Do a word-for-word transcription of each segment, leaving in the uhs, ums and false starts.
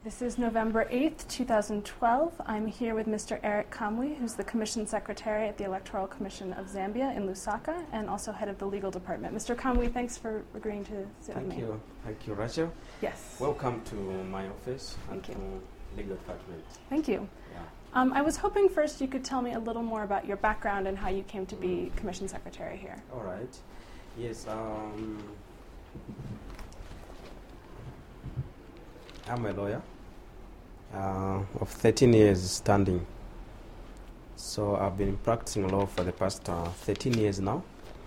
This is November eighth, two thousand twelve. I'm here with Mister Eric Kamwe, who's the Commission Secretary at the Electoral Commission of Zambia in Lusaka, and also head of the legal department. Mister Kamwe, thanks for agreeing to sit Thank with me. Thank you. Thank you, Rachel. Yes. Welcome to my office Thank and you. to legal department. Thank you. Yeah. Um, I was hoping first you could tell me a little more about your background and how you came to be Commission Secretary here. All right. Yes. Um, I'm a lawyer uh, of thirteen years standing. So I've been practicing law for the past uh, thirteen years now.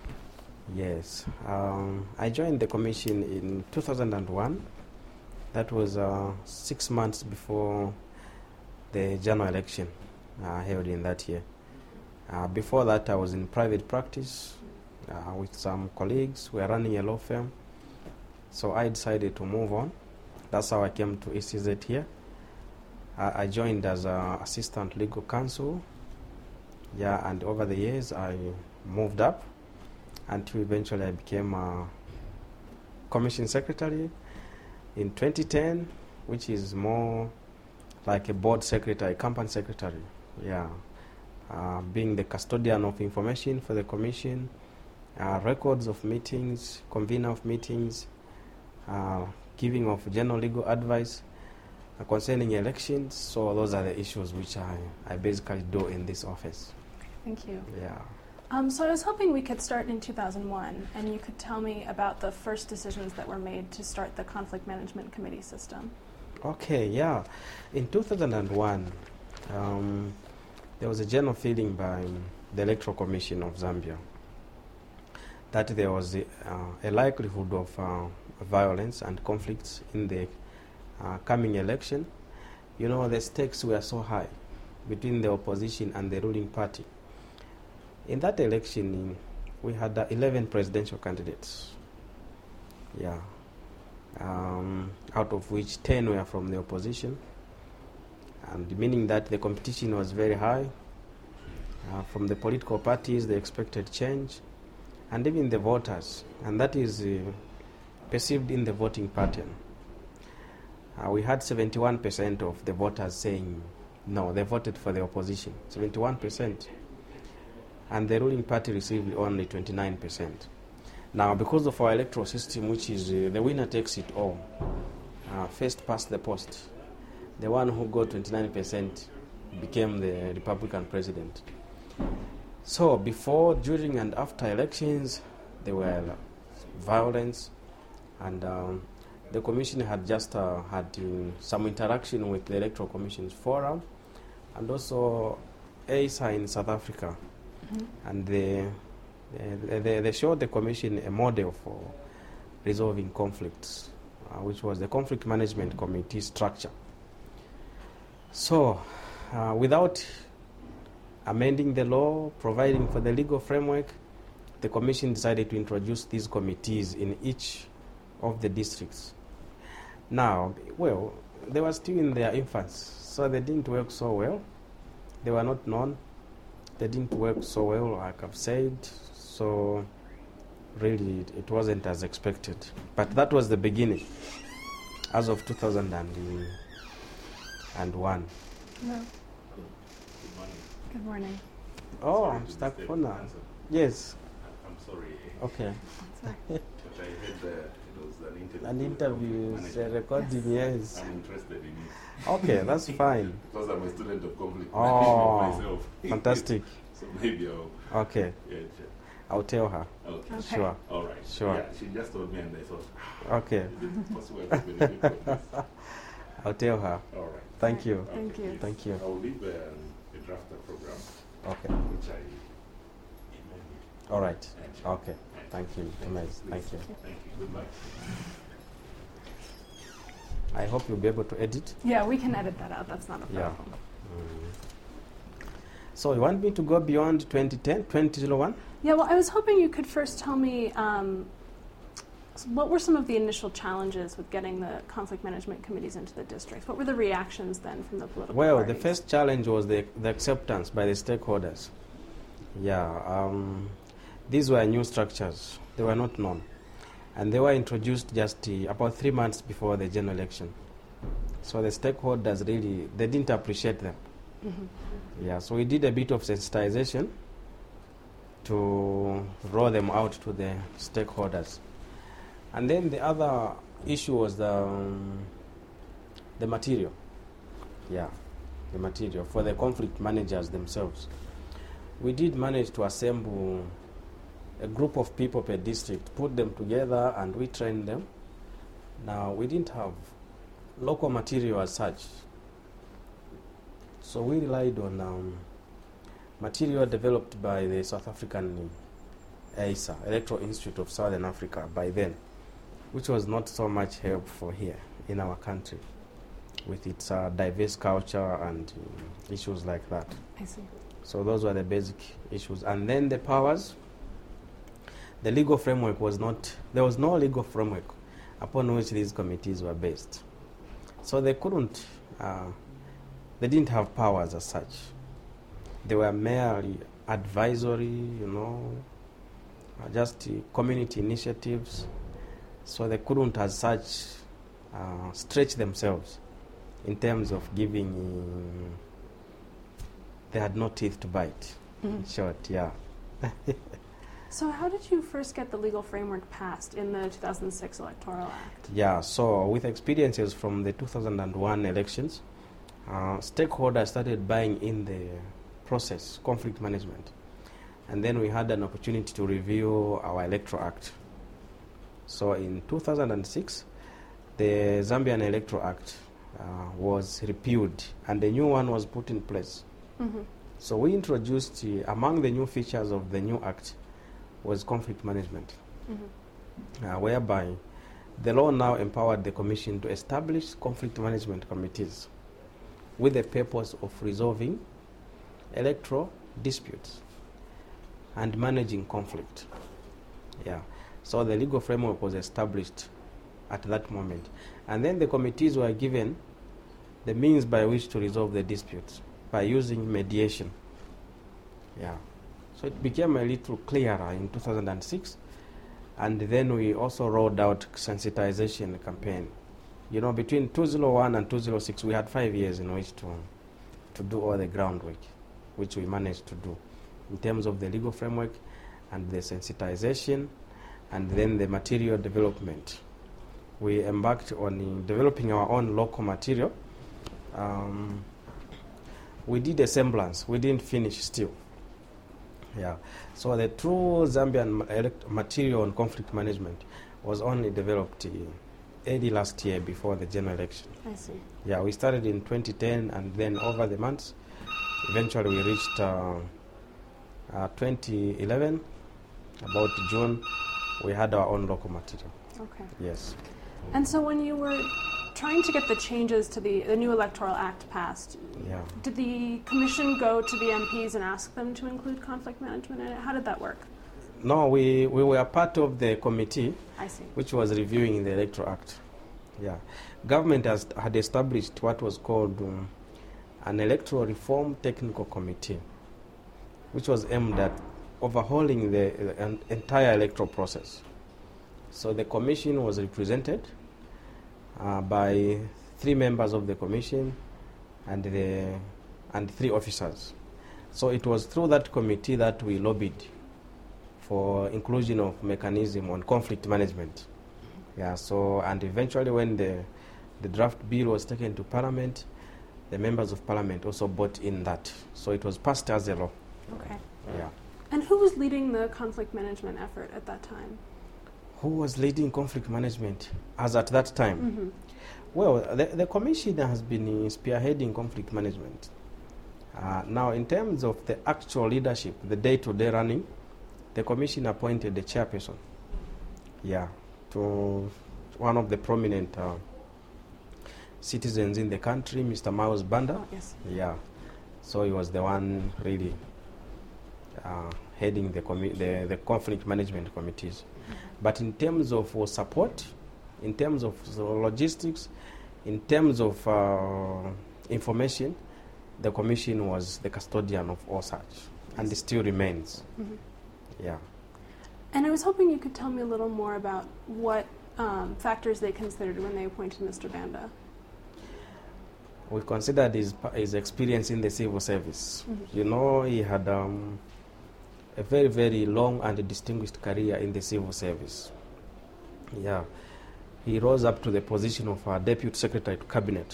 Yes. Um, I joined the commission in two thousand one. That was uh, six months before the general election uh, held in that year. Uh, before that, I was in private practice uh, with some colleagues. We were running a law firm. So I decided to move on. That's how I came to E C Z here. I, I joined as an assistant legal counsel. Yeah, and over the years I moved up until eventually I became a commission secretary in twenty ten, which is more like a board secretary, company secretary. Yeah, uh, being the custodian of information for the commission, uh, records of meetings, convener of meetings, uh, giving of general legal advice uh, concerning elections. So those are the issues which I, I basically do in this office. Thank you. Yeah. Um, so I was hoping we could start in two thousand one, and you could tell me about the first decisions that were made to start the Conflict Management Committee system. Okay, yeah. In two thousand one, um, there was a general feeling by the Electoral Commission of Zambia that there was a, uh, a likelihood of uh, violence and conflicts in the uh, coming election. You know, the stakes were so high between the opposition and the ruling party. In that election, we had uh, eleven presidential candidates. Yeah. Um, out of which ten were from the opposition, and meaning that the competition was very high. Uh, from the political parties, they expected change, and even the voters, and that is uh, perceived in the voting pattern. Uh, we had seventy-one percent of the voters saying no, they voted for the opposition, seventy-one percent, and the ruling party received only twenty-nine percent. Now, because of our electoral system, which is uh, the winner takes it all, uh, first past the post, the one who got twenty-nine percent became the Republican president. So before, during, and after elections, there were violence, and um, the commission had just uh, had uh, some interaction with the Electoral Commission's Forum, and also A I S A in South Africa, mm-hmm. and the They, they, they showed the commission a model for resolving conflicts, uh, which was the Conflict Management Committee structure. So, uh, without amending the law, providing for the legal framework, the commission decided to introduce these committees in each of the districts. Now, well, they were still in their infancy, so they didn't work so well. They were not known. They didn't work so well, like I've said. So really it, it wasn't as expected. But that was the beginning as of two thousand one. No. Good morning. Good morning. Oh, Sorry I'm to stuck disturb for you, now. Answer. Yes. I'm sorry. Okay. Sorry. But I heard uh, it was an interview. An with the interview conflict is manager. uh, recording, yes. I'm interested in it. Okay, that's fine. Because I'm a student of conflict Oh, management myself. fantastic. So maybe I'll, Okay, yeah, sure. I'll tell her. Okay. Okay. Sure. All right. Sure. Yeah, she just told me and I thought, Okay, is it possible to benefit from this? I'll tell her. All right. Thank you. Thank Okay, you. yes. Thank you. I'll leave um, a drafter program, Okay, which I emailed you. all right. And she- Okay, thank you. Nice. Thank you. Thank you. Good luck. I hope you'll be able to edit. Yeah, we can edit that out. That's not a Yeah. problem. Mm. So you want me to go beyond twenty ten, twenty oh one? Yeah, well, I was hoping you could first tell me um, s- what were some of the initial challenges with getting the conflict management committees into the districts? What were the reactions then from the political Well, parties? the first challenge was the, the acceptance by the stakeholders. Yeah, um, these were new structures. They were not known. And they were introduced just uh, about three months before the general election. So the stakeholders really, they didn't appreciate them. Mm-hmm. Yeah, so we did a bit of sensitization to roll them out to the stakeholders. And then the other issue was the, um, the material. Yeah, the material for the conflict managers themselves. We did manage to assemble a group of people per district, put them together, and we trained them. Now, we didn't have local material as such, so we relied on um, material developed by the South African E S A, Electoral Institute of Southern Africa, by then, which was not so much helpful here in our country with its uh, diverse culture and um, issues like that. I see. So those were the basic issues. And then the powers, the legal framework was not, there was no legal framework upon which these committees were based. So they couldn't, uh, they didn't have powers as such. They were merely advisory, you know, uh, just uh, community initiatives. So they couldn't as such uh, stretch themselves in terms of giving, uh, they had no teeth to bite, Mm-hmm. in short, yeah. So how did you first get the legal framework passed in the two thousand six Electoral Act? Yeah, so with experiences from the two thousand one elections, uh, stakeholders started buying in the process, conflict management. And then we had an opportunity to review our Electoral Act. So in two thousand six, the Zambian Electoral Act uh, was repealed and a new one was put in place. Mm-hmm. So we introduced, uh, among the new features of the new act, was conflict management, Mm-hmm. uh, whereby the law now empowered the Commission to establish conflict management committees with the purpose of resolving electoral disputes and managing conflict. Yeah. So the legal framework was established at that moment. And then the committees were given the means by which to resolve the disputes by using mediation. Yeah. So it became a little clearer in two thousand six, and then we also rolled out sensitization campaign. You know, between two thousand one and two thousand six, we had five years in which to to do all the groundwork, which we managed to do in terms of the legal framework and the sensitization, and then the material development. We embarked on uh, developing our own local material. Um, we did a semblance. We didn't finish still. Yeah, so the true Zambian elect- material on conflict management was only developed uh, early last year before the general election. I see. Yeah, we started in twenty ten, and then over the months, eventually we reached uh, uh, twenty eleven, about June, we had our own local material. Okay. Yes. And so when you were trying to get the changes to the, the new Electoral Act passed, Yeah. did the Commission go to the M Ps and ask them to include conflict management in it? How did that work? No, we, we were part of the committee I see. which was reviewing the Electoral Act. Yeah. Government has, had established what was called um, an Electoral Reform Technical Committee, which was aimed at overhauling the uh, en- entire electoral process. So the Commission was represented uh, by three members of the Commission and, the, and three officers. So it was through that committee that we lobbied for inclusion of mechanism on conflict management. Yeah, so, and eventually when the, the draft bill was taken to Parliament, the members of Parliament also bought in that. So it was passed as a law. Okay. Yeah. And who was leading the conflict management effort at that time? Who was leading conflict management as at that time? Mm-hmm. Well, the, the Commission has been uh, spearheading conflict management. Uh, now, in terms of the actual leadership, the day-to-day running, the Commission appointed the chairperson. Yeah, to one of the prominent uh, citizens in the country, Mister Miles Banda. Oh, yes. Yeah, so he was the one really uh, heading the, commi- the the conflict management committees. Mm-hmm. But in terms of uh, support, in terms of uh, logistics, in terms of uh, information, the Commission was the custodian of all such, and it still remains. Mm-hmm. Yeah. And I was hoping you could tell me a little more about what um, factors they considered when they appointed Mister Banda. we considered his, pa- his experience in the civil service. Mhm. You know, he had um, a very, very long and distinguished career in the civil service. Yeah. He rose up to the position of uh, Deputy Secretary to Cabinet.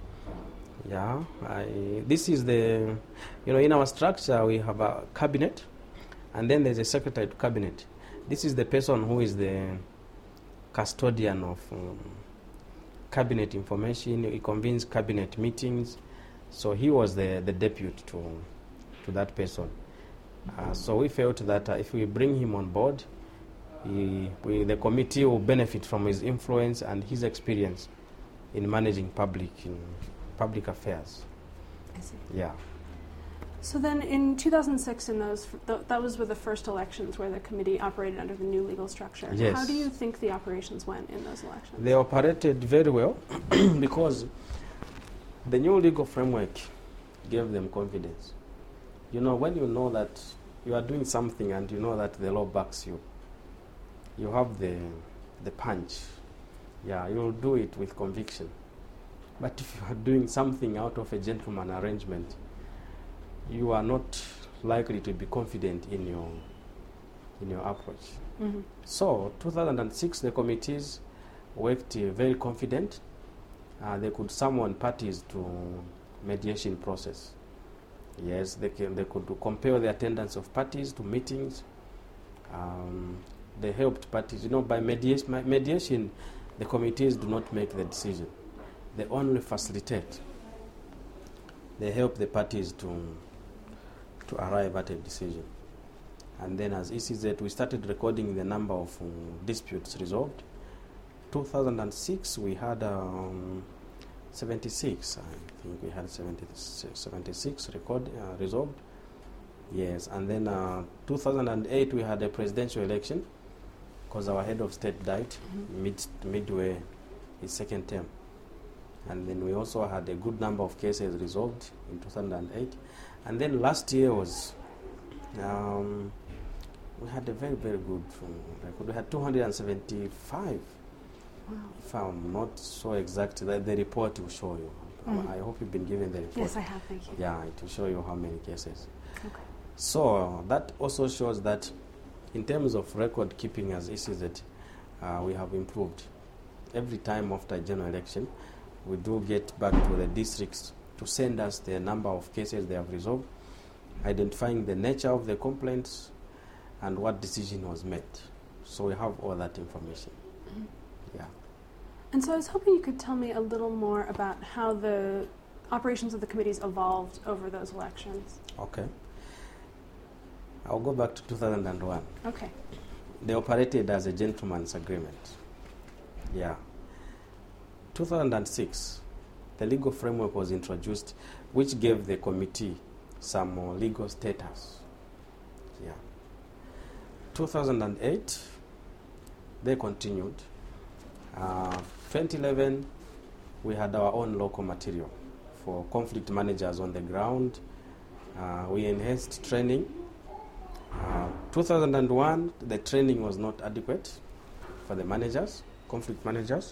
Yeah. I, this is the, you know, in our structure we have a cabinet and then there's a Secretary to Cabinet. This is the person who is the custodian of um, cabinet information. He convenes cabinet meetings. So he was the, the deputy to, to that person. Uh, so we felt that uh, if we bring him on board, he, we, the committee will benefit from his influence and his experience in managing public in public affairs. I see. Yeah. So then in two thousand six, in those, th- that was with the first elections where the committee operated under the new legal structure. Yes. How do you think the operations went in those elections? They operated very well because the new legal framework gave them confidence. You know, when you know that you are doing something and you know that the law backs you, you have the, the punch. Yeah, you'll do it with conviction. But if you are doing something out of a gentleman arrangement, you are not likely to be confident in your in your approach. Mm-hmm. So, two thousand six, the committees worked uh, very confident. Uh, they could summon parties to mediation process. Yes, they can. They could compare the attendance of parties to meetings. Um, they helped parties. You know, by mediation, mediation, the committees do not make the decision. They only facilitate. They help the parties to to arrive at a decision. And then as E C Z, we started recording the number of um, disputes resolved. two thousand six, we had um, seventy-six. I think we had seventy, seventy-six record uh, resolved. Yes, and then uh, two thousand eight, we had a presidential election because our head of state died Mm-hmm. mid, midway his second term. And then we also had a good number of cases resolved in two thousand eight. And then last year was, um, we had a very, very good um, record. We had two hundred seventy-five, Wow. if I'm not so exact, that the report will show you. Mhm. I hope you've been given the report. Yes, I have. Thank you. Yeah, it will show you how many cases. Okay. So uh, that also shows that in terms of record keeping as E C Z, uh, we have improved. Every time after a general election, we do get back to the districts to send us the number of cases they have resolved, identifying the nature of the complaints and what decision was made. So we have all that information. Mhm. Yeah. And so I was hoping you could tell me a little more about how the operations of the committees evolved over those elections. Okay. I'll go back to two thousand one. Okay. They operated as a gentleman's agreement. Yeah. two thousand six, the legal framework was introduced, which gave the committee some more legal status. Yeah. two thousand eight, they continued. Uh, twenty eleven, we had our own local material for conflict managers on the ground. Uh, we enhanced training. Uh, two thousand one, the training was not adequate for the managers, conflict managers.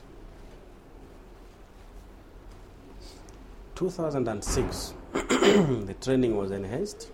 two thousand six, the training was enhanced.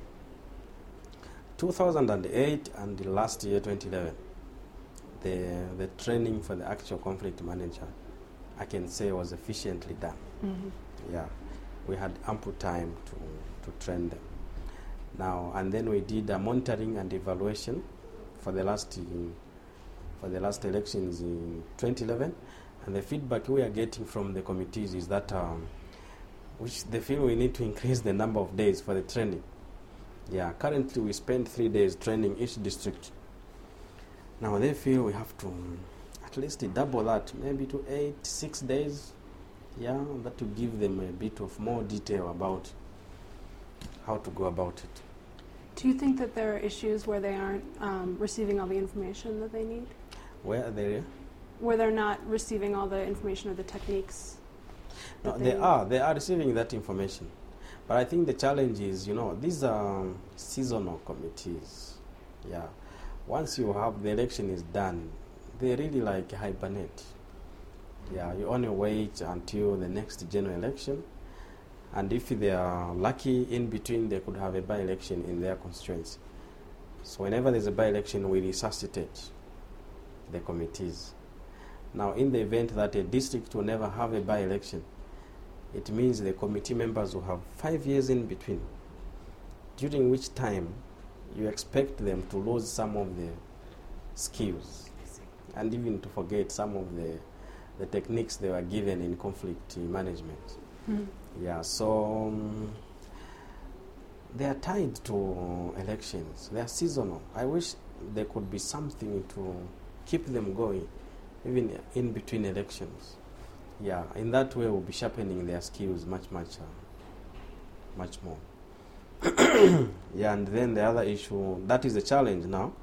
two thousand eight and the last year, twenty eleven, the, the training for the actual conflict manager, I can say, was efficiently done. Mm-hmm. Yeah, we had ample time to, to train them. Now, and then we did a monitoring and evaluation for the last in, for the last elections in twenty eleven, and the feedback we are getting from the committees is that um, which they feel we need to increase the number of days for the training. Yeah, currently we spend three days training each district. Now they feel we have to um, at least double that, maybe to eight, six days. Yeah, that to give them a bit of more detail about how to go about it. Do you think that there are issues where they aren't um, receiving all the information that they need? Where are they? Where they're not receiving all the information or the techniques? No, that they they- are. They are receiving that information. But I think the challenge is, you know, these are seasonal committees. Yeah. Once you have the election is done, they really like hibernate. Yeah, you only wait until the next general election, and if they are lucky, in between they could have a by-election in their constituency. So whenever there's a by-election, we resuscitate the committees. Now, in the event that a district will never have a by-election, it means the committee members will have five years in between, during which time you expect them to lose some of the skills and even to forget some of the, the techniques they were given in conflict management. Mm. Yeah, so um, they are tied to elections. They are seasonal. I wish there could be something to keep them going, even in between elections. Yeah, in that way, we'll be sharpening their skills much, much, uh, much more. Yeah, and then the other issue, that is the challenge now.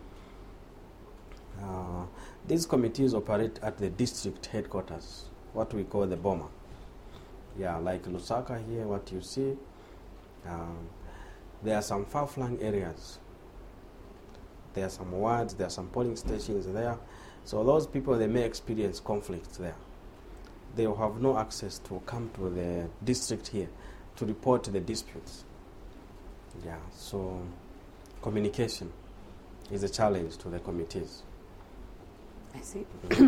Uh, these committees operate at the district headquarters, what we call the BOMA. Yeah, like Lusaka here, what you see. Um, there are some far-flung areas. There are some wards, there are some polling stations there. So those people, they may experience conflicts there. They will have no access to come to the district here to report the disputes. Yeah, so communication is a challenge to the committees. I see.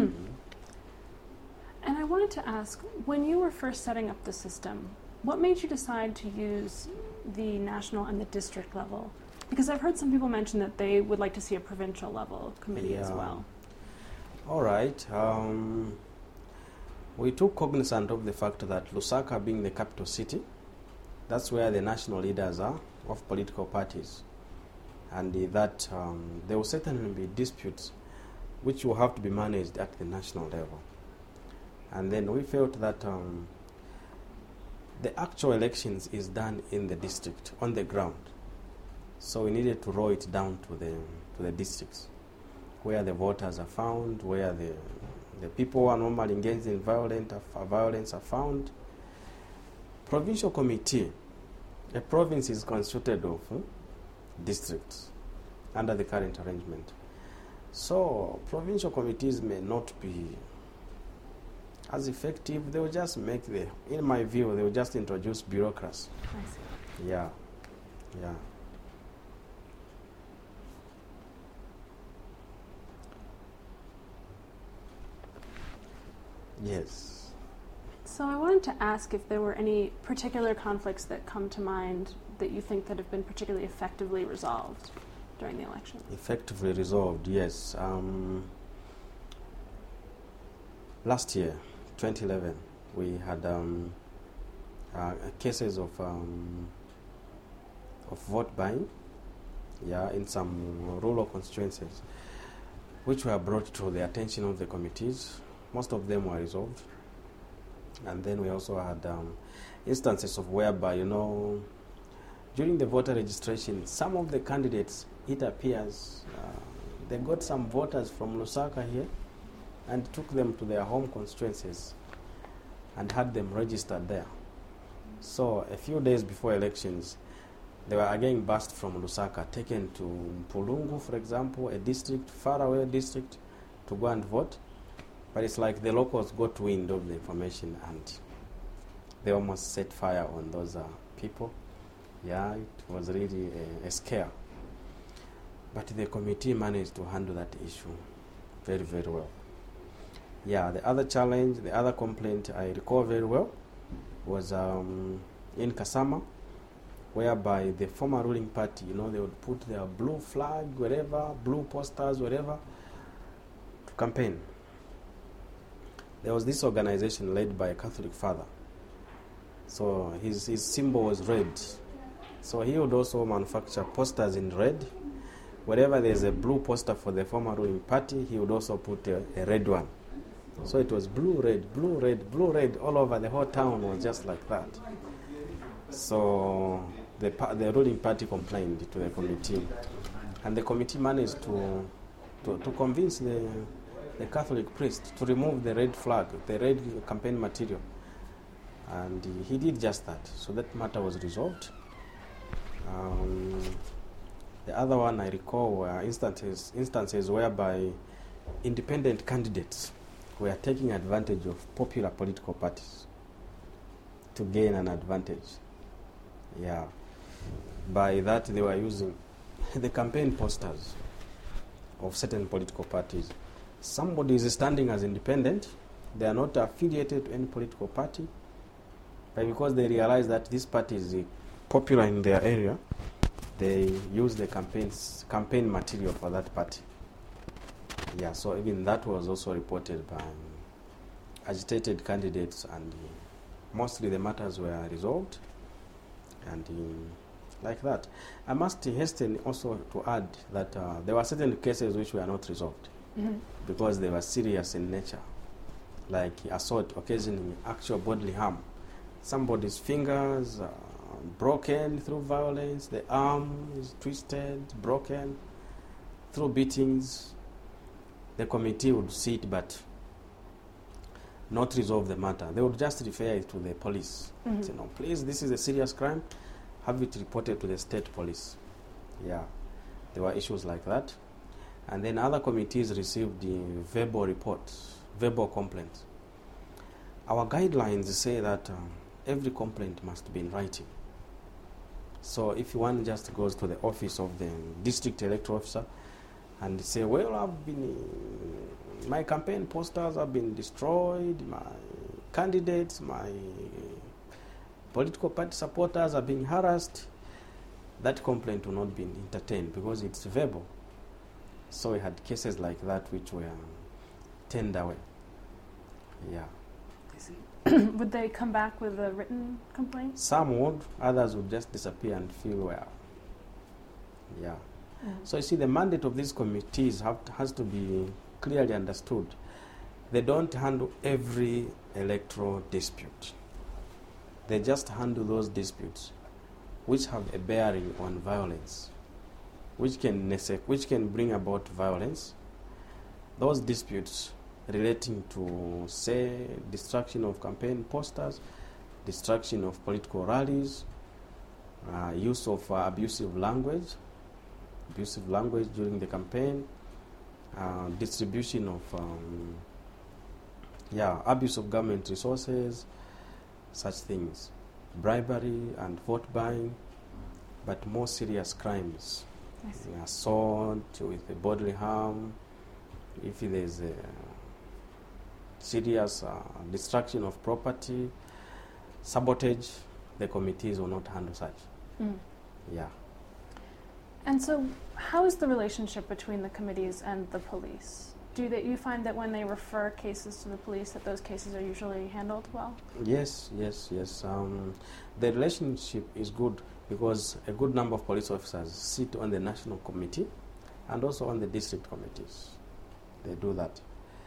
And I wanted to ask, when you were first setting up the system, what made you decide to use the national and the district level? Because I've heard some people mention that they would like to see a provincial level committee Yeah. as well. All right. Um, we took cognizance of the fact that Lusaka being the capital city, that's where the national leaders are of political parties. And uh, that um, there will certainly be disputes which will have to be managed at the national level. And then we felt that um, the actual elections is done in the district, on the ground. So we needed to roll it down to the, to the districts, where the voters are found, where the, the people who are normally engaged in violent, uh, violence are found. Provincial committee, a province is constituted of uh, districts under the current arrangement. So provincial committees may not be as effective. They will just make the, in my view, they will just introduce bureaucracy. I see. Yeah, yeah. Yes. So I wanted to ask if there were any particular conflicts that come to mind that you think that have been particularly effectively resolved during the election. Effectively resolved, yes. Um, last year, twenty eleven, we had um, uh, cases of um, of vote buying, yeah, in some rural constituencies, which were brought to the attention of the committees. Most of them were resolved. And then we also had um, instances of whereby, you know, during the voter registration, some of the candidates, it appears, uh, they got some voters from Lusaka here and took them to their home constituencies and had them registered there. So a few days before elections, they were again bussed from Lusaka, taken to Mpulungu, for example, a district, far away district, to go and vote. But it's like the locals got wind of the information and they almost set fire on those uh, people. Yeah, it was really a, a scare. But the committee managed to handle that issue very, very well. Yeah, the other challenge, the other complaint I recall very well was um, in Kasama, whereby the former ruling party, you know, they would put their blue flag wherever, blue posters wherever, to campaign. There was this organization led by a Catholic father. So his, his symbol was red. So he would also manufacture posters in red. Wherever there's a blue poster for the former ruling party, he would also put a, a red one. So it was blue, red, blue, red, blue, red, all over. The whole town was just like that. So the, the ruling party complained to the committee. And the committee managed to, to, to convince the, the Catholic priest to remove the red flag, the red campaign material. And he did just that. So that matter was resolved. Um, the other one I recall were instances, instances whereby independent candidates were taking advantage of popular political parties to gain an advantage. Yeah. By that, they were using the campaign posters of certain political parties. Somebody is standing as independent. They are not affiliated to any political party. But because they realize that this party is uh, popular in their area, they use the campaigns, campaign material for that party. Yeah, so even that was also reported by um, agitated candidates, and uh, mostly the matters were resolved. And um, like that. I must hasten also to add that uh, there were certain cases which were not resolved mm-hmm. because they were serious in nature, like assault occasioning actual bodily harm. Somebody's fingers uh, broken through violence, the arm is twisted, broken through beatings. The committee would sit but not resolve the matter. They would just refer it to the police. Mm-hmm. Say, no, please, this is a serious crime. Have it reported to the state police. Yeah, there were issues like that. And then other committees received the verbal reports, verbal complaints. Our guidelines say that um, every complaint must be in writing. So if one just goes to the office of the district electoral officer and say, well, I've been, uh, my campaign posters have been destroyed, my candidates, my political party supporters are being harassed, that complaint will not be entertained because it's verbal. So we had cases like that which were turned away. Yeah. I see. Would they come back with a written complaint? Some would, others would just disappear and feel well. Yeah. Mm. So you see, the mandate of these committees have to, has to be clearly understood. They don't handle every electoral dispute. They just handle those disputes which have a bearing on violence, which can nece- which can bring about violence. Those disputes relating to, say, destruction of campaign posters, destruction of political rallies, uh, use of uh, abusive language, abusive language during the campaign, uh, distribution of, um, yeah, abuse of government resources, such things, bribery and vote buying, but more serious crimes, assault with bodily harm, if there's a serious uh, destruction of property, sabotage, the committees will not handle such. Mm. Yeah. And so how is the relationship between the committees and the police? Do that you find that when they refer cases to the police that those cases are usually handled well? Yes, yes, yes. Um, the relationship is good because a good number of police officers sit on the national committee and also on the district committees. They do that.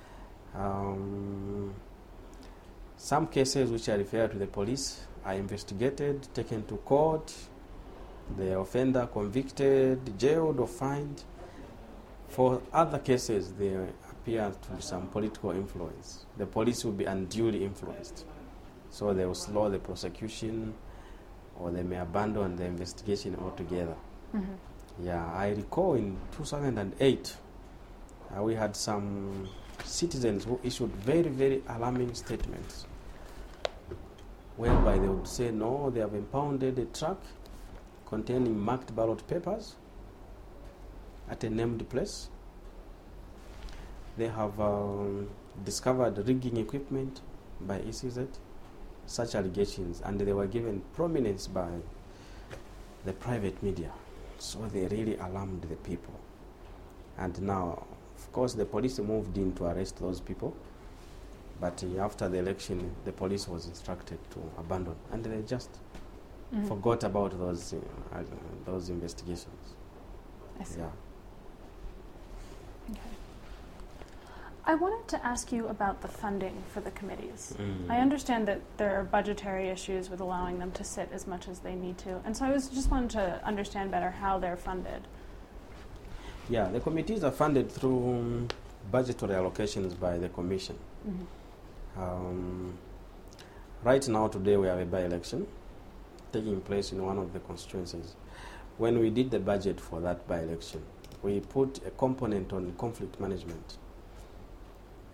Um, some cases which are referred to the police are investigated, taken to court, the offender convicted, jailed or fined. For other cases, there appear to be some political influence. The police will be unduly influenced. So they will slow the prosecution or they may abandon the investigation altogether. Mm-hmm. Yeah, I recall in two thousand eight, uh, we had some citizens who issued very, very alarming statements whereby they would say, no, they have impounded a truck containing marked ballot papers at a named place. They have um, discovered rigging equipment by E C Z, such allegations, and they were given prominence by the private media. So they really alarmed the people. And now, of course, the police moved in to arrest those people, but uh, after the election, the police was instructed to abandon, and they just mm. forgot about those, uh, uh, those investigations. I see. Yeah. Okay. I wanted to ask you about the funding for the committees. Mm. I understand that there are budgetary issues with allowing them to sit as much as they need to, and so I was just wanted to understand better how they're funded. Yeah, the committees are funded through um, budgetary allocations by the Commission. Mm-hmm. Um, right now, today, we have a by-election taking place in one of the constituencies. When we did the budget for that by-election, we put a component on conflict management.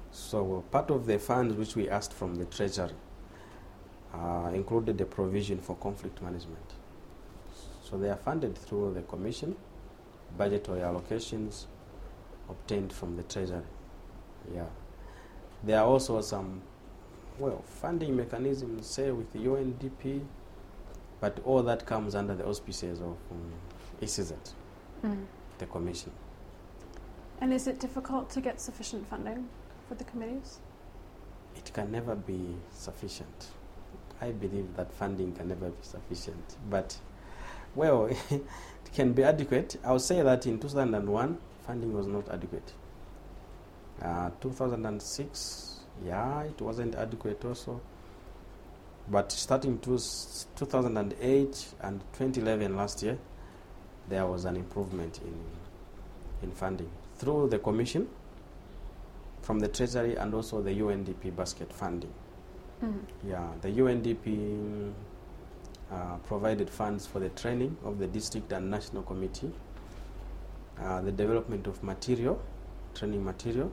So part of the funds which we asked from the Treasury uh, included the provision for conflict management. So they are funded through the Commission, budgetary allocations obtained from the Treasury. Yeah. There are also some, well, funding mechanisms, say with the U N D P, but all that comes under the auspices of um, E C Z, Mm. the Commission. And is it difficult to get sufficient funding for the committees? It can never be sufficient. I believe that funding can never be sufficient, but, well, it can be adequate. I would say that in two thousand one, funding was not adequate. Uh, two thousand six, yeah, it wasn't adequate also. But starting to s- two thousand eight and twenty eleven last year, there was an improvement in in funding through the Commission, from the Treasury, and also the U N D P basket funding. Mm. Yeah, the U N D P uh, provided funds for the training of the district and national committee, uh, the development of material, training material,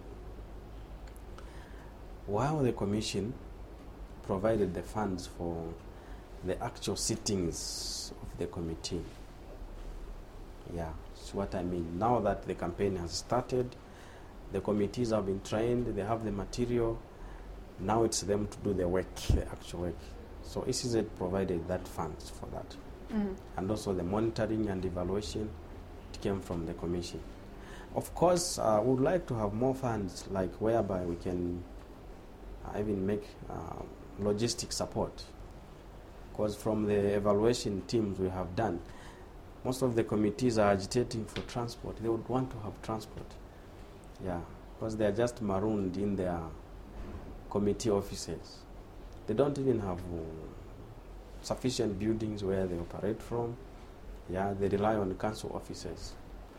while the Commission provided the funds for the actual sittings of the committee. Yeah, that's what I mean. Now that the campaign has started, the committees have been trained, they have the material. Now it's them to do the work, the actual work. So E C Z provided that funds for that. Mm. And also the monitoring and evaluation, it came from the Commission. Of course, uh, we would like to have more funds, like whereby we can uh, even make uh, logistic support. Because from the evaluation teams we have done, most of the committees are agitating for transport. They would want to have transport. Yeah, because they are just marooned in their committee offices. They don't even have uh, sufficient buildings where they operate from. Yeah, they rely on council offices.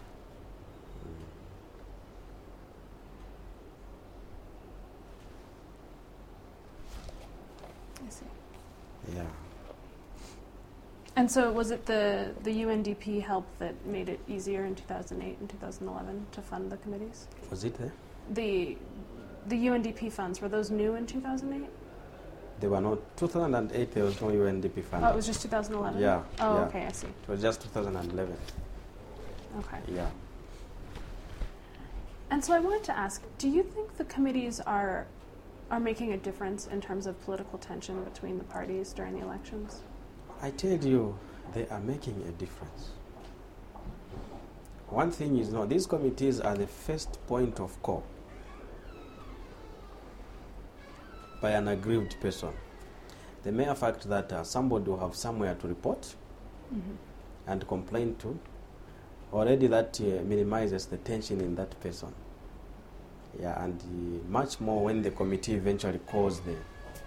I see. Yeah. And so was it the, the U N D P help that made it easier in two thousand eight and two thousand eleven to fund the committees? Was it there? The, the U N D P funds, were those new in two thousand eight? They were not. two thousand eight, there was no U N D P fund. Oh, it was just two thousand eleven? Yeah. Oh, yeah. okay, I see. It was just two thousand eleven. Okay. Yeah. And so I wanted to ask, do you think the committees are are making a difference in terms of political tension between the parties during the elections? I tell you, they are making a difference. One thing is, no, these committees are the first point of call by an aggrieved person. The mere fact that uh, somebody will have somewhere to report Mm-hmm. and complain to, already that uh, minimizes the tension in that person. Yeah, and uh, much more when the committee eventually calls the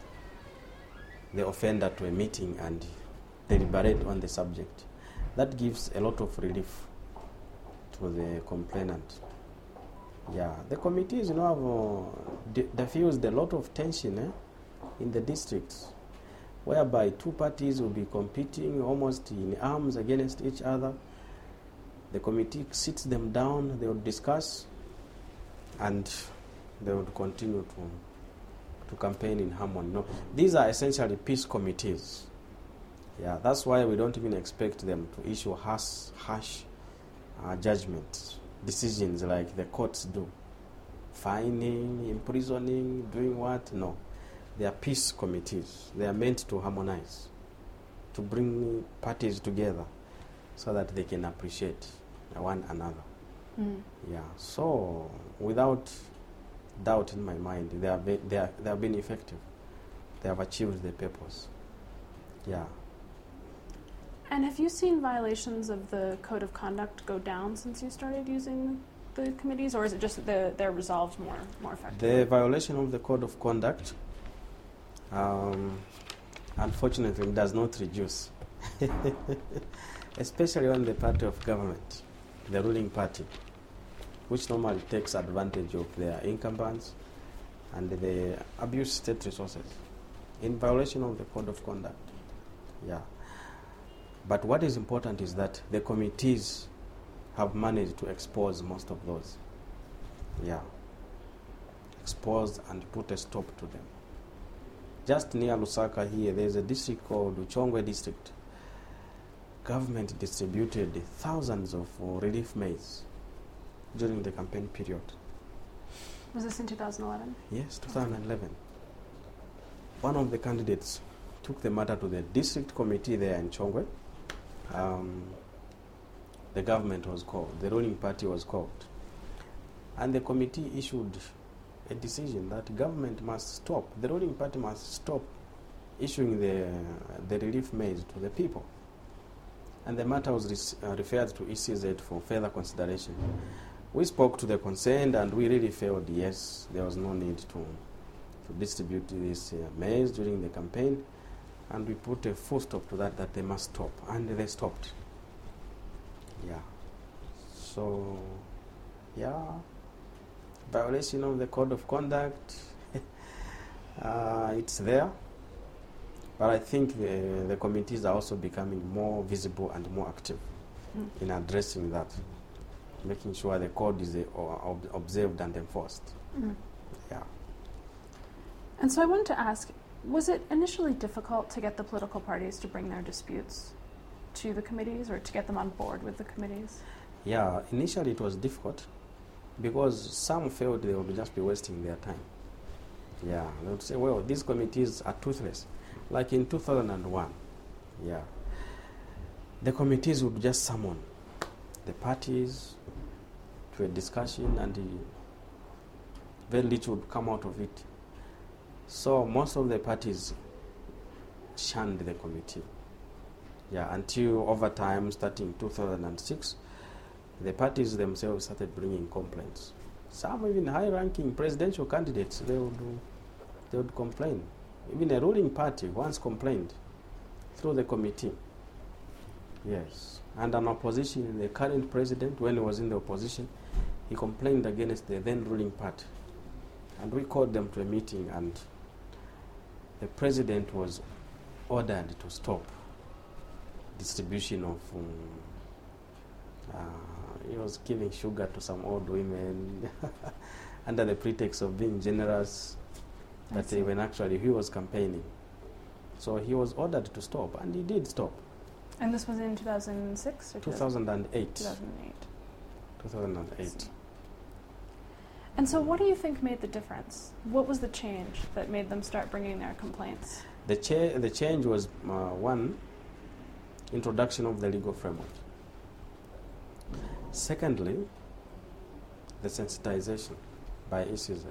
the offender to a meeting and deliberate on the subject. That gives a lot of relief to the complainant. Yeah, the committees, you know, have uh, di- diffused a lot of tension eh, in the districts, whereby two parties will be competing almost in arms against each other. The committee sits them down, they will discuss, and they would continue to to campaign in harmony. No, these are essentially peace committees. Yeah, that's why we don't even expect them to issue harsh, harsh uh, judgments, decisions like the courts do. Fining, imprisoning, doing what? No. They are peace committees. They are meant to harmonize, to bring parties together so that they can appreciate one another. Mm. Yeah, so without doubt in my mind, they have, be, they, are, they have been effective. They have achieved their purpose. Yeah. And have you seen violations of the code of conduct go down since you started using the committees, or is it just that the, they're resolved more more effectively? The violation of the code of conduct, um, unfortunately, does not reduce, especially on the party of government, the ruling party, which normally takes advantage of their incumbents and they abuse state resources in violation of the code of conduct. Yeah. But what is important is that the committees have managed to expose most of those. Yeah. expose and put a stop to them. Just near Lusaka here, there's a district called Uchongwe district. Government distributed thousands of uh, relief maize during the campaign period. Was this in two thousand eleven? Yes, two thousand eleven. One of the candidates took the matter to the district committee there in Chongwe. Um, the government was called, the ruling party was called. And the committee issued a decision that government must stop, the ruling party must stop issuing the, the relief maize to the people. And the matter was re- uh, referred to E C Z for further consideration. We spoke to the concerned and we really felt, yes, there was no need to, to distribute this uh, maize during the campaign. And we put a full stop to that, that they must stop. And they stopped. Yeah. So, yeah. Violation of the code of conduct, uh, it's there. But I think the, the committees are also becoming more visible and more active mm. in addressing that, making sure the code is uh, ob- observed and enforced. Mm. Yeah. And so I wanted to ask, was it initially difficult to get the political parties to bring their disputes to the committees or to get them on board with the committees? Yeah, initially it was difficult because some felt they would just be wasting their time. Yeah, they would say, well, these committees are toothless. Like in two thousand one, yeah, the committees would just summon the parties to a discussion and the very little would come out of it. So most of the parties shunned the committee. Yeah, until over time, starting two thousand six, the parties themselves started bringing complaints. Some even high-ranking presidential candidates, they would, they would complain. Even a ruling party once complained through the committee. Yes. And an opposition, the current president, when he was in the opposition, he complained against the then ruling party. And we called them to a meeting, and the president was ordered to stop distribution of, um, uh, he was giving sugar to some old women under the pretext of being generous. But uh, when actually he was campaigning. So he was ordered to stop, and he did stop. And this was in two thousand six? Or two thousand eight. two thousand eight. two thousand eight. And so what do you think made the difference? What was the change that made them start bringing their complaints? The, cha- the change was, uh, one, introduction of the legal framework. Secondly, the sensitization by E C Z.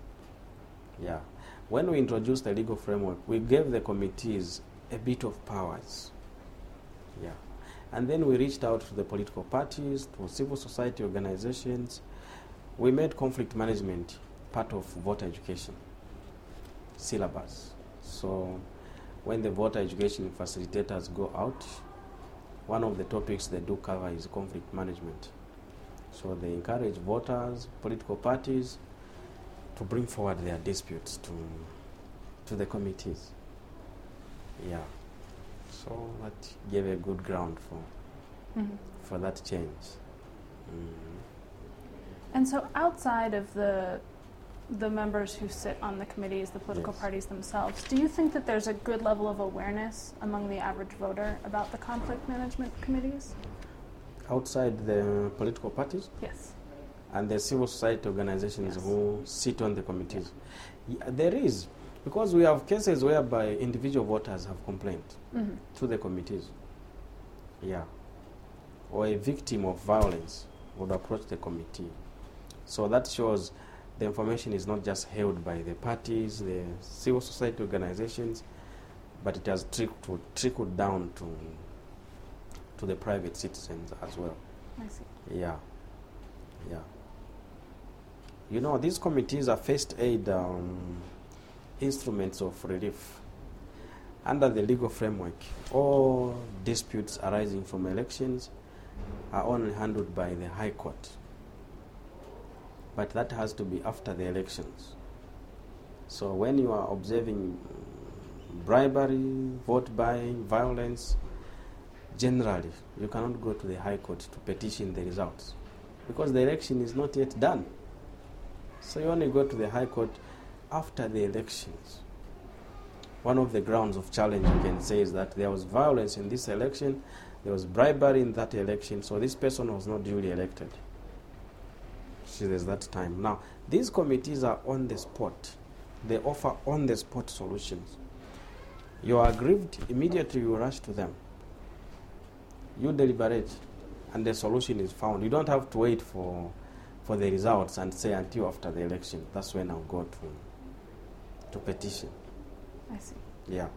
Yeah. When we introduced the legal framework, we gave the committees a bit of powers. Yeah. And then we reached out to the political parties, to civil society organizations. We made conflict management part of voter education syllabus. So when the voter education facilitators go out, one of the topics they do cover is conflict management. So they encourage voters, political parties, to bring forward their disputes to to the committees. Yeah. So that gave a good ground for mm-hmm. for that change. Mm. And so outside of the the members who sit on the committees, the political yes. parties themselves, do you think that there's a good level of awareness among the average voter about the conflict management committees? Outside the political parties? Yes. And the civil society organizations yes. who sit on the committees. Yeah, there is, because we have cases whereby individual voters have complained mm-hmm. to the committees. Yeah. Or a victim of violence would approach the committee. So that shows the information is not just held by the parties, the civil society organizations, but it has trickled, trickled down to to the private citizens as well. I see. Yeah. Yeah. You know, these committees are first aid um, instruments of relief. Under the legal framework, all disputes arising from elections are only handled by the High Court. But that has to be after the elections. So when you are observing bribery, vote buying, violence, generally, you cannot go to the High Court to petition the results because the election is not yet done. So you only go to the High Court after the elections. One of the grounds of challenge you can say is that there was violence in this election, there was bribery in that election, so this person was not duly elected. See, there's that time. Now, these committees are on the spot. They offer on the spot solutions. You are aggrieved, immediately you rush to them. You deliberate, and the solution is found. You don't have to wait for, for the results and say until after the election. That's when I'll go to, to petition. I see. Yeah.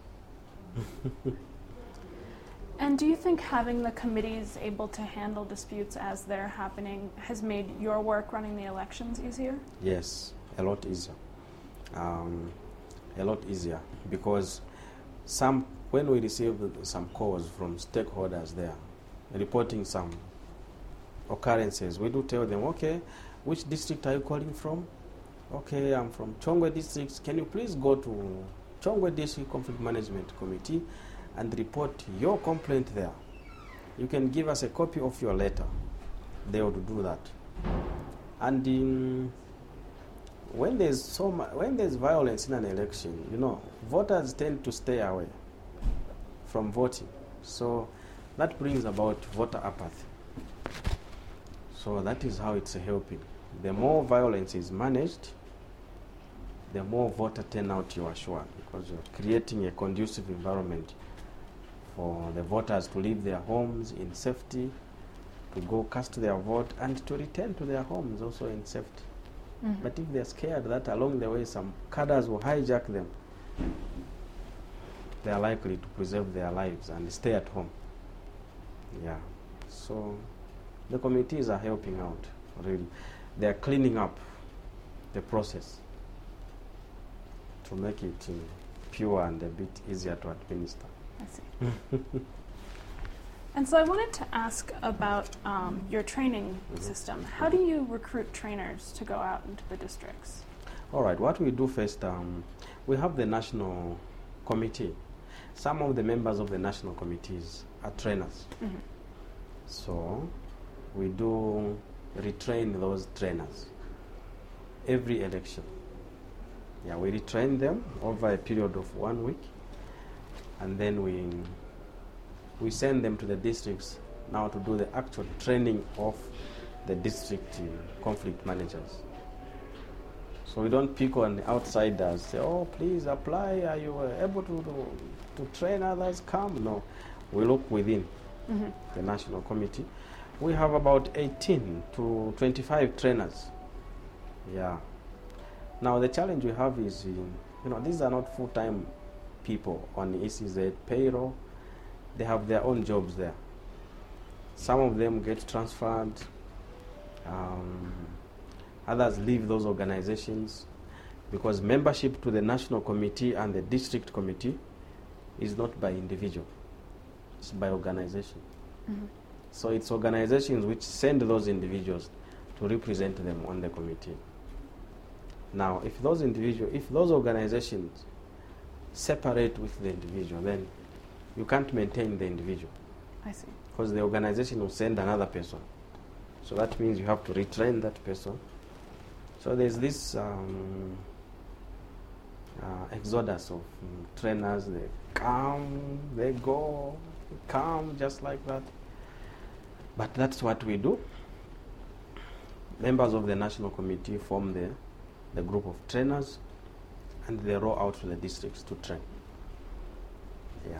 And do you think having the committees able to handle disputes as they're happening has made your work running the elections easier? Yes, a lot easier. Um, a lot easier because some when we receive some calls from stakeholders there reporting some occurrences, we do tell them, okay, which district are you calling from? Okay, I'm from Chongwe district. Can you please go to Chongwe District Conflict Management Committee and report your complaint there? You can give us a copy of your letter. They would do that. And in, when there's so mu- when there's violence in an election, you know, voters tend to stay away from voting. So that brings about voter apathy. So that is how it's helping. The more violence is managed, the more voter turnout you are sure, because you're creating a conducive environment for the voters to leave their homes in safety, to go cast their vote, and to return to their homes also in safety. Mm-hmm. But if they're scared that along the way some cadres will hijack them, they are likely to preserve their lives and stay at home. Yeah. So the committees are helping out, really. They are cleaning up the process to make it uh, pure and a bit easier to administer. I see. And so I wanted to ask about um, your training Mhm. system. How do you recruit trainers to go out into the districts? All right, what we do first, um, we have the national committee. Some of the members of the national committees are trainers. Mm-hmm. So we do retrain those trainers every election. Yeah, we retrain them over a period of one week, and then we we send them to the districts now to do the actual training of the district uh, conflict managers. So we don't pick on outsiders, say, oh, please apply, are you uh, able to, to, to train others, come? No, we look within Mm-hmm. the national committee. We have about eighteen to twenty-five trainers. Yeah. Now the challenge we have is, uh, you know, these are not full-time people on E C Z payroll. They have their own jobs there. Some of them get transferred. Um, others leave those organizations because membership to the national committee and the district committee is not by individual. It's by organization. Mm-hmm. So it's organizations which send those individuals to represent them on the committee. Now, if those individual, if those organizations separate with the individual, then you can't maintain the individual I see. because the organization will send another person. So that means you have to retrain that person. So there's this um, uh, exodus of um, trainers. They come, they go, they come just like that. But that's what we do. Members of the national committee form the, the group of trainers, and they roll out to the districts to train. Yeah.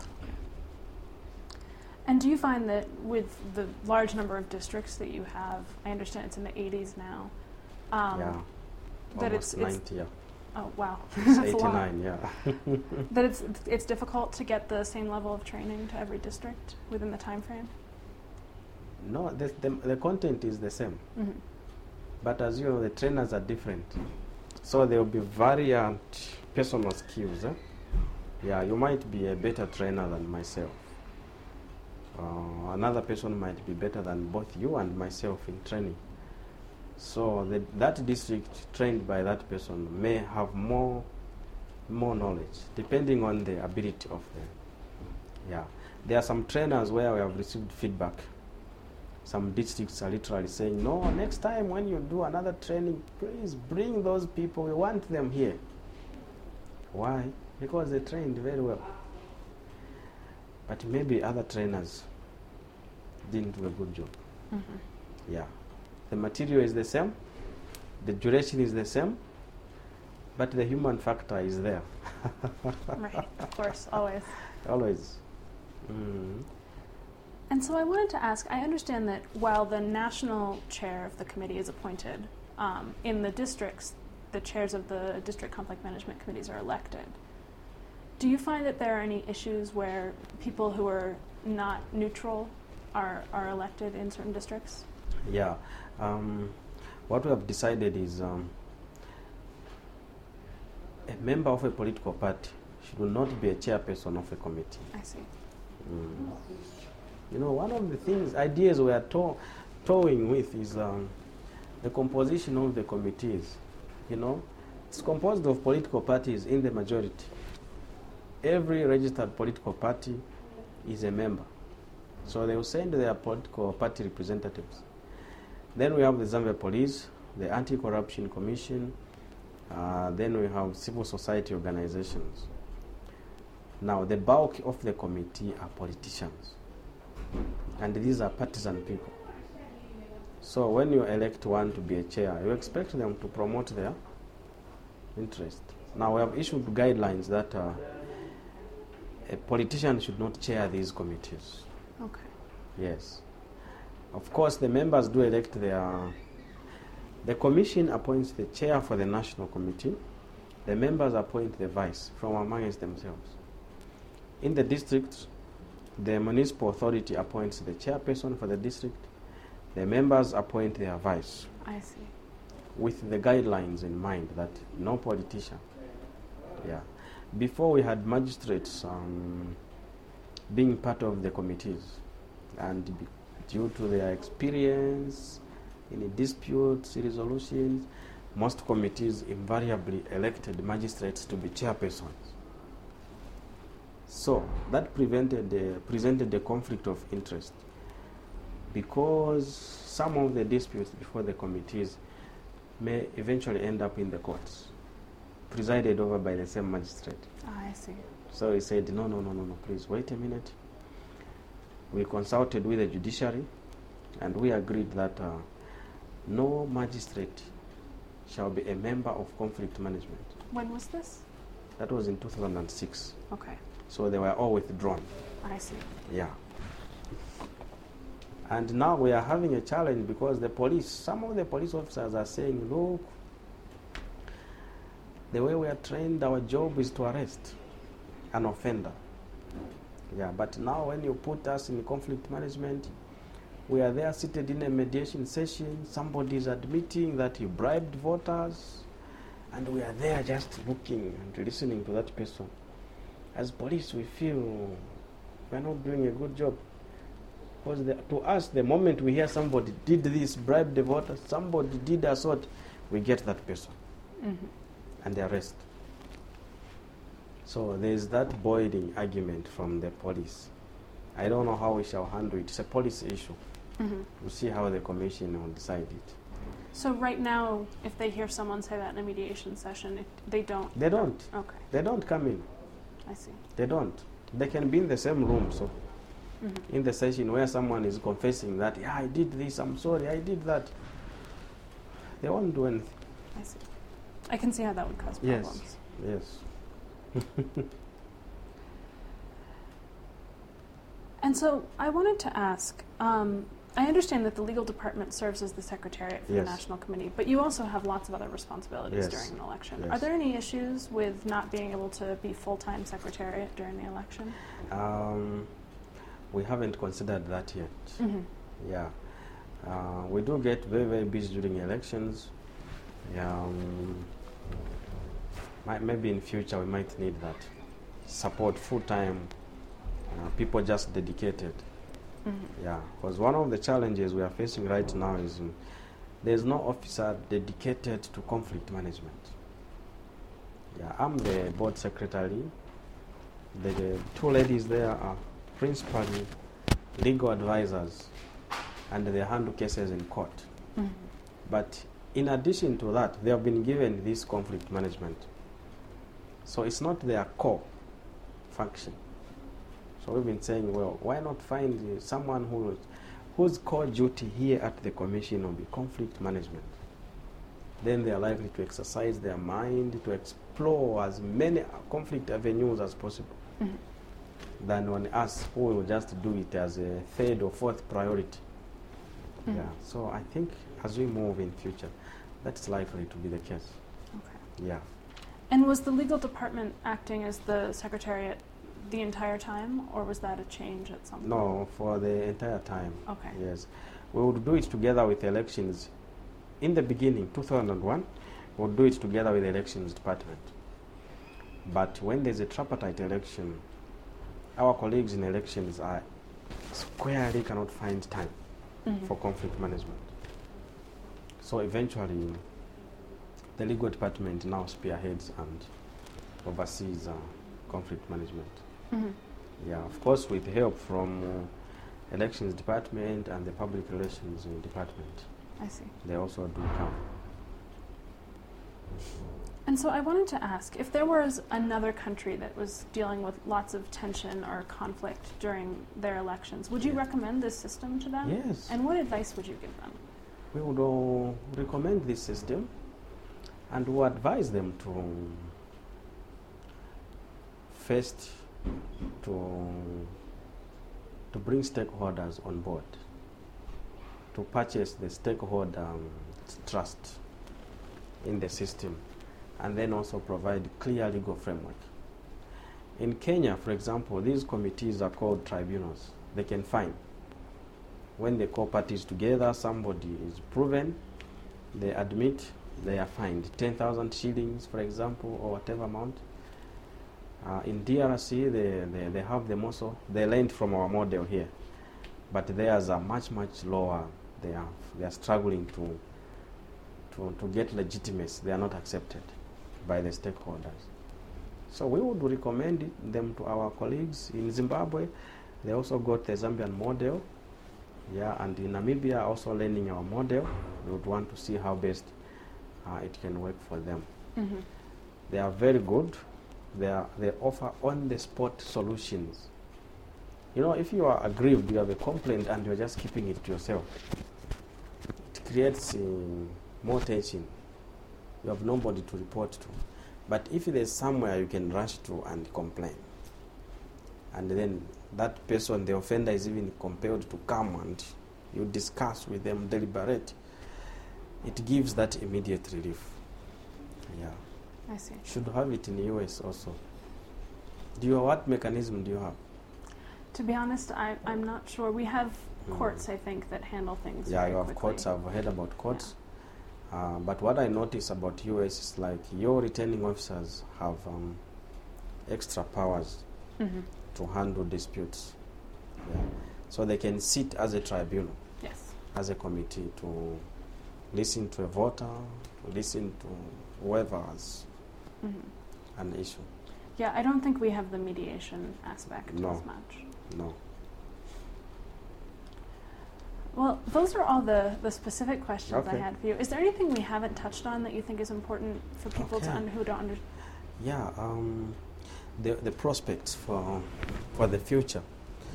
And do you find that with the large number of districts that you have, I understand it's in the eighties now, um, yeah. that Almost it's, it's ninety, yeah. oh wow, It's that's a lot. eighty-nine, yeah. That it's it's difficult to get the same level of training to every district within the time frame. No, the, the, the content is the same. Mm-hmm. But as you know, the trainers are different. So there will be variant personal skills. Eh? Yeah, you might be a better trainer than myself. Uh, another person might be better than both you and myself in training. So the, that district trained by that person may have more more knowledge, depending on the ability of them. Yeah, there are some trainers where we have received feedback some districts are literally saying, no, next time when you do another training, please bring those people. We want them here. Why? Because they trained very well. But maybe other trainers didn't do a good job. Mm-hmm. Yeah. The material is the same, the duration is the same, but the human factor is there. Right, of course, always. Always. Mm-hmm. And so I wanted to ask, I understand that while the national chair of the committee is appointed, um, in the districts, the chairs of the district conflict management committees are elected. Do you find that there are any issues where people who are not neutral are, are elected in certain districts? Yeah. Um, what we have decided is um, a member of a political party should not be a chairperson of a committee. I see. Mm. You know, one of the things, ideas we are to- toying with is um, the composition of the committees. You know, it's composed of political parties in the majority. Every registered political party is a member. So they will send their political party representatives. Then we have the Zambia Police, the Anti-Corruption Commission, uh, then we have civil society organizations. Now, the bulk of the committee are politicians. And these are partisan people. So when you elect one to be a chair, you expect them to promote their interest. Now we have issued guidelines that uh, a politician should not chair these committees. Okay. Yes. Of course, the members do elect their... The commission appoints the chair for the national committee. The members appoint the vice from amongst themselves. In the district, the municipal authority appoints the chairperson for the district. The members appoint their vice. I see. With the guidelines in mind that no politician. Yeah. Before we had magistrates um, being part of the committees, and be, due to their experience in disputes, resolutions, most committees invariably elected magistrates to be chairpersons. So that prevented the, presented the conflict of interest, because some of the disputes before the committees may eventually end up in the courts, presided over by the same magistrate. Ah, I see. So he said, no, no, no, no, no, please wait a minute. We consulted with the judiciary, and we agreed that uh, no magistrate shall be a member of conflict management. When was this? That was in two thousand six. Okay. So they were all withdrawn. I see. Yeah. And now we are having a challenge because the police, some of the police officers are saying, look, the way we are trained, our job is to arrest an offender. Yeah, but now when you put us in conflict management, we are there seated in a mediation session, somebody is admitting that he bribed voters, and we are there just looking and listening to that person. As police, we feel we are not doing a good job. Because the, to us, the moment we hear somebody did this, bribed the voters, somebody did assault, we get that person. Mm-hmm. And the arrest. So there is that boiling argument from the police. I don't know how we shall handle it. It's a policy issue. Mm-hmm. We'll see how the commission will decide it. So right now, if they hear someone say that in a mediation session, it, they don't? They don't. Okay. They don't come in. I see. They don't. They can be in the same room, so mm-hmm. in the session where someone is confessing that, yeah, I did this, I'm sorry, I did that. They won't do anything. I see. I can see how that would cause problems. Yes, yes. And so I wanted to ask, um, I understand that the legal department serves as the secretariat for yes. the National Committee, but you also have lots of other responsibilities yes. during an election. Yes. Are there any issues with not being able to be full-time secretariat during the election? Um, we haven't considered that yet. Mm-hmm. Yeah. Uh, we do get very, very busy during elections. Um, might, maybe in future we might need that support full-time, uh, people just dedicated. Mm-hmm. Yeah, because one of the challenges we are facing right now is um, there's no officer dedicated to conflict management. Yeah, I'm the board secretary. The, the two ladies there are principally legal advisors. and they handle cases in court. Mhm. But in addition to that, they have been given this conflict management. So it's not their core function. So we've been saying, well, why not find uh, someone who, whose core duty here at the commission will be conflict management? Then they are likely to exercise their mind to explore as many conflict avenues as possible Mhm. than on us who will just do it as a third or fourth priority. Mhm. Yeah. So I think as we move in future, that's likely to be the case. Okay. Yeah. And was the legal department acting as the secretariat the entire time, or was that a change at some point? No, for the entire time. Okay. Yes. We would do it together with elections. In the beginning, two thousand one, we would do it together with the elections department. But when there's a tripartite election, our colleagues in elections are squarely cannot find time Mhm. for conflict management. So eventually, the legal department now spearheads and oversees uh, conflict management. Mhm. Yeah, of course, with help from uh, elections department and the public relations uh, department. I see. They also do come. And so I wanted to ask, if there was another country that was dealing with lots of tension or conflict during their elections, would you Yeah. recommend this system to them? Yes, And what advice would you give them? we would uh, recommend this system and we advise them to first to to bring stakeholders on board, to purchase the stakeholder um, trust in the system, and then also provide clear legal framework. In Kenya, for example, these committees are called tribunals. They can fine. When they call parties together, somebody is proven, they admit, they are fined ten thousand shillings, for example, or whatever amount. Uh, in D R C, they, they, they have them also. They learned from our model here, but theirs are much, much lower. They are, they are struggling to, to, to get legitimacy. They are not accepted by the stakeholders. So we would recommend it, them to our colleagues in Zimbabwe. They also got the Zambian model. Yeah, and in Namibia, also learning our model. We would want to see how best uh, it can work for them. Mm-hmm. They are very good. They, are, they offer on-the-spot solutions. You know, if you are aggrieved, you have a complaint and you're just keeping it to yourself, it creates uh, more tension. You have nobody to report to. But if there's somewhere you can rush to and complain, and then that person, the offender, is even compelled to come and you discuss with them, deliberate, it gives that immediate relief. Yeah. I see. Should have it in the U S also. Do you what mechanism do you have? To be honest, I, I'm not sure. We have Mm. courts, I think, that handle things Yeah, very you have quickly. courts. I've heard about courts. Uh, but what I notice about U S is like your returning officers have um, extra powers Mm-hmm. to handle disputes. Yeah. So they can sit as a tribunal, Yes. as a committee, to listen to a voter, to listen to whoever has Mm-hmm. an issue. Yeah, I don't think we have the mediation aspect No. as much. No. Well, those are all the, the specific questions I Okay. had for you. Is there anything we haven't touched on that you think is important for people to Okay. un- who don't understand? Yeah, um, the the prospects for for the future.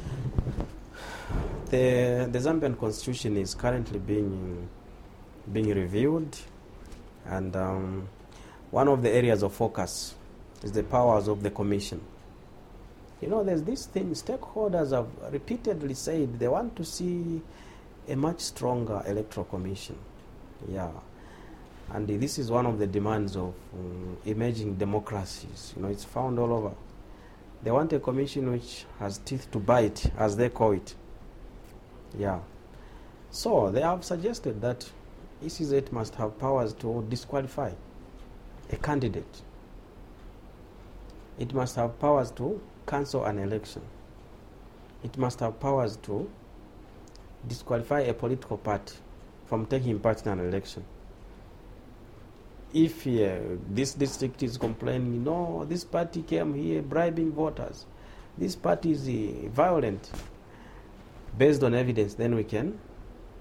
The the Zambian constitution is currently being being reviewed, and um, one of the areas of focus is the powers of the commission. You know, there's this thing. Stakeholders have repeatedly said they want to see a much stronger electoral commission. Yeah. And this is one of the demands of um, emerging democracies. You know, it's found all over. They want a commission which has teeth to bite, as they call it. Yeah. So they have suggested that E C Z must have powers to disqualify a candidate. It must have powers to cancel an election. It must have powers to disqualify a political party from taking part in an election. If uh, this district is complaining, no, this party came here bribing voters, this party is uh, violent, based on evidence, then we can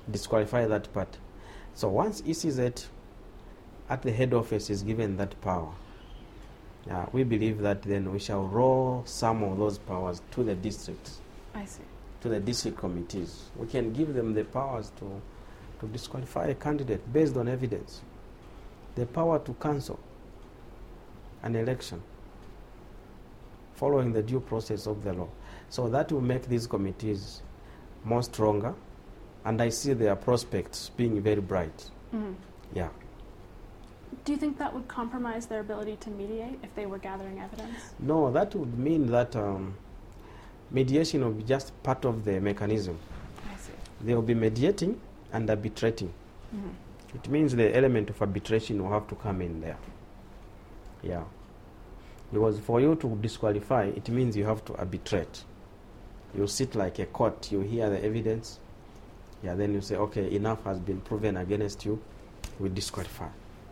disqualify that party. So once E C Z at the head office is given that power, uh, we believe that then we shall roll some of those powers to the districts, I see. to the district committees. We can give them the powers to, to disqualify a candidate based on evidence, the power to cancel an election following the due process of the law. So that will make these committees more stronger, and I see their prospects being very bright. Mm-hmm. Yeah. Do you think that would compromise their ability to mediate if they were gathering evidence? No, that would mean that um, mediation will be just part of the mechanism. I see. They will be mediating and arbitrating. Mm-hmm. It means the element of arbitration will have to come in there. Yeah. Because for you to disqualify, it means you have to arbitrate. You sit like a court, you hear the evidence, yeah, then you say, okay, enough has been proven against you, we disqualify.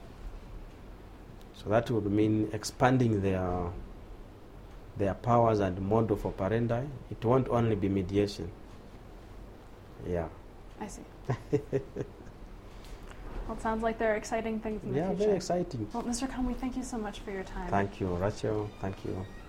So that would mean expanding their their powers and mode of operandi. It won't only be mediation. Yeah. I see. Well, it sounds like there are exciting things in the Yeah, future. very exciting. Well, Mister Kamwe, thank you so much for your time. Thank you, Rachel. Thank you.